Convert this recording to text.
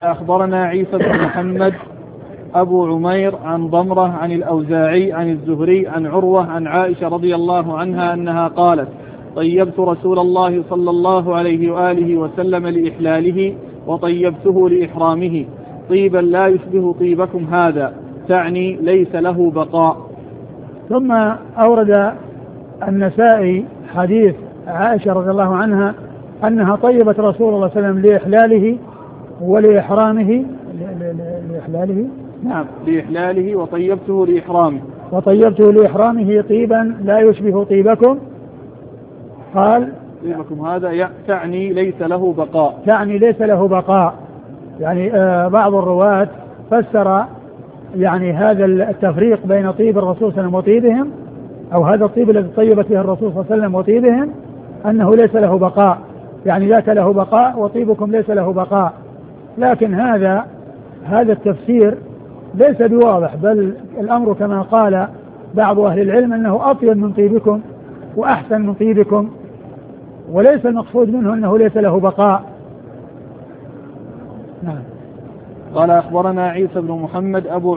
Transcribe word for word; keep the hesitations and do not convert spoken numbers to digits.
أخبرنا عيسى بن محمد أبو عمير عن ضمرة عن الأوزاعي عن الزهري عن عروة عن عائشة رضي الله عنها أنها قالت: طيبت رسول الله صلى الله عليه وآله وسلم لإحلاله وطيبته لإحرامه طيبا لا يشبه طيبكم هذا، تعني ليس له بقاء. ثم أورد النسائي حديث عائشة رضي الله عنها أنها طيبت رسول الله صلى الله عليه وسلم لإحلاله ولإحرامه لإحلاله نعم لإحلاله وطيبته لإحرامه وطيبته لإحرامه طيبا لا يشبه طيبكم. قال طيبكم هذا تعني ليس له بقاء تعني ليس له بقاء يعني آه بعض الرواة فسر يعني هذا التفريق بين طيب الرسول صلى الله عليه وسلم وطيبهم، أو هذا الطيب الذي طيبت به الرسول صلى الله عليه وسلم وطيبهم، أنه ليس له بقاء، يعني ذاك له بقاء وطيبكم ليس له بقاء. لكن هذا هذا التفسير ليس بواضح، بل الأمر كما قال بعض أهل العلم أنه أطيب من طيبكم وأحسن من طيبكم، وليس المقصود منه أنه ليس له بقاء. نعم. قال أخبرنا عيسى بن محمد أبو